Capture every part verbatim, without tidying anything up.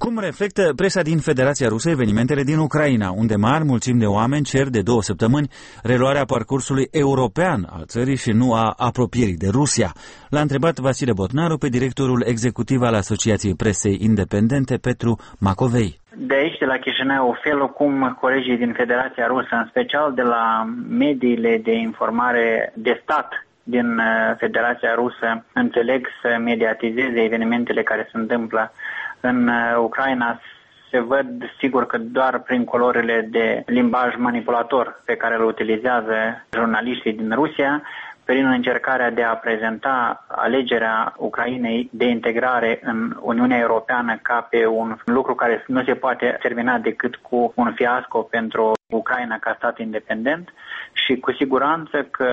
Cum reflectă presa din Federația Rusă evenimentele din Ucraina, unde mari mulțimi de oameni cer de două săptămâni reluarea parcursului european al țării și nu a apropierii de Rusia? L-a întrebat Vasile Botnaru pe directorul executiv al Asociației Presei Independente, Petru Macovei. De aici, de la Chișinău, felul cum colegii din Federația Rusă, în special de la mediile de informare de stat din Federația Rusă, înțeleg să mediatizeze evenimentele care se întâmplă în Ucraina, se văd sigur că doar prin colorile de limbaj manipulator pe care îl utilizează jurnaliștii din Rusia, prin încercarea de a prezenta alegerea Ucrainei de integrare în Uniunea Europeană ca pe un lucru care nu se poate termina decât cu un fiasco pentru Ucraina ca stat independent, și cu siguranță că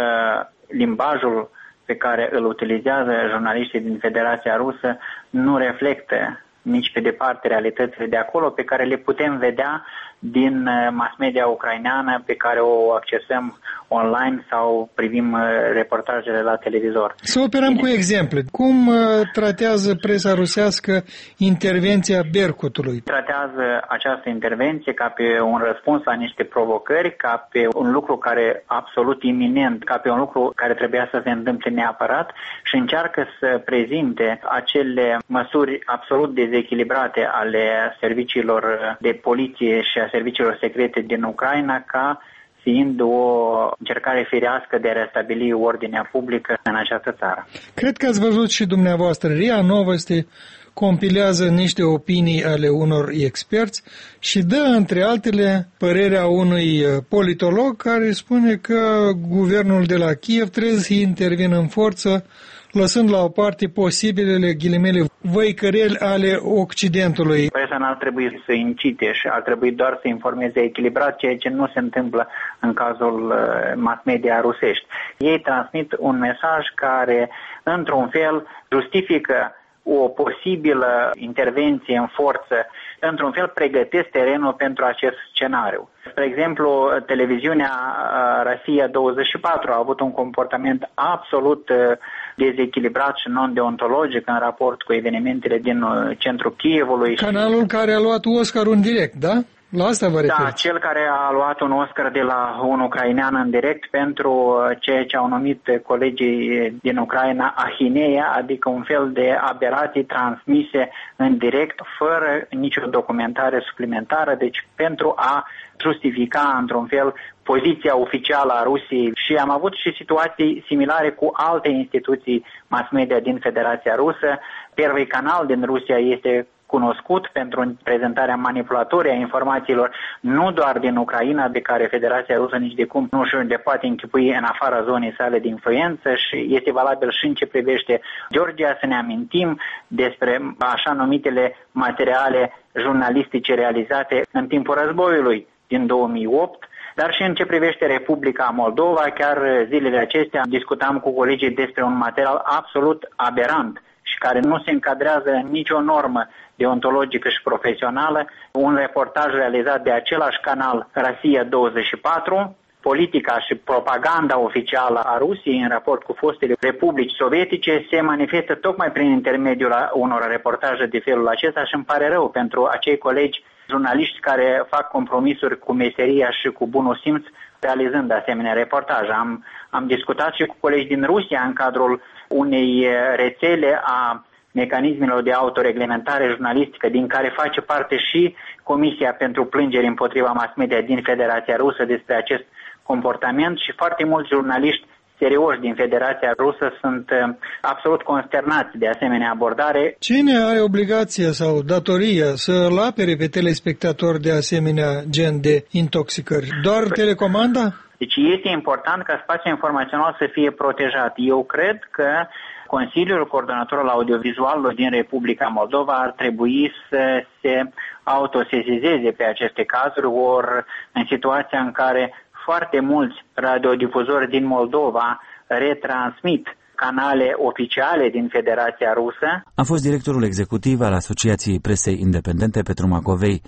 limbajul pe care îl utilizează jurnaliștii din Federația Rusă nu reflectă nici pe departe realitățile de acolo, pe care le putem vedea din mass media ucraineană pe care o accesăm online sau privim reportajele la televizor. Să operăm cu exemple. Cum tratează presa rusească intervenția Berkutului? Tratează această intervenție ca pe un răspuns la niște provocări, ca pe un lucru care absolut iminent, ca pe un lucru care trebuia să se întâmple neapărat, și încearcă să prezinte acele măsuri absolut dezechilibrate ale serviciilor de poliție și a serviciilor secrete din Ucraina ca fiind o încercare firească de a restabili ordinea publică în această țară. Cred că ați văzut și dumneavoastră, R I A Novosti compilează niște opinii ale unor experți și dă, între altele, părerea unui politolog care spune că guvernul de la Kiev trebuie să intervină în forță, lăsând la o parte posibilele ghilimele văicăreli ale Occidentului. Presa n-ar trebui să incite și ar trebui doar să informeze echilibrat, ceea ce nu se întâmplă în cazul mass media rusești. Ei transmit un mesaj care, într-un fel, justifică o posibilă intervenție în forță, într-un fel pregătesc terenul pentru acest scenariu. Spre exemplu, televiziunea Rosia douăzeci și patru a avut un comportament absolut dezechilibrat și non-deontologic în raport cu evenimentele din centrul Kievului. Canalul care a luat Oscarul în direct, da? La asta vă referiți? Da, cel care a luat un Oscar de la un ucrainean în direct pentru ceea ce au numit colegii din Ucraina ahineia, adică un fel de aberații transmise în direct, fără nicio documentare suplimentară, deci pentru a justifica într-un fel poziția oficială a Rusiei. Și am avut și situații similare cu alte instituții mass media din Federația Rusă. Первый canal din Rusia este cunoscut pentru prezentarea manipulatorie a informațiilor, nu doar din Ucraina, de care Federația Rusă nici de cum nu și-o poate închipui în afara zonei sale de influență, și este valabil și în ce privește Georgia. Să ne amintim despre așa numitele materiale jurnalistice realizate în timpul războiului din două mii opt, dar și în ce privește Republica Moldova. Chiar zilele acestea discutam cu colegii despre un material absolut aberant și care nu se încadrează în nicio normă deontologică și profesională, un reportaj realizat de același canal Rosia douăzeci și patru, politica și propaganda oficială a Rusiei în raport cu fostele republici sovietice se manifestă tocmai prin intermediul unor reportaje de felul acesta și îmi pare rău pentru acei colegi jurnaliști care fac compromisuri cu meseria și cu bunul simț realizând asemenea reportaje. Am, am discutat și cu colegi din Rusia în cadrul unei rețele a mecanismelor de autoreglementare jurnalistică, din care face parte și Comisia pentru plângeri împotriva mass media din Federația Rusă despre acest comportament, și foarte mulți jurnaliști serioși din Federația Rusă sunt absolut consternați de asemenea abordare. Cine are obligația sau datoria să-l apere pe telespectator de asemenea gen de intoxicări? Doar telecomanda? Deci este important ca spațiul informațional să fie protejat. Eu cred că Consiliul Coordonator al Audiovizualului din Republica Moldova ar trebui să se autosesizeze pe aceste cazuri, ori în situația în care foarte mulți radiodifuzori din Moldova retransmit canale oficiale din Federația Rusă. A fost directorul executiv al Asociației Presei Independente, Petru Macovei.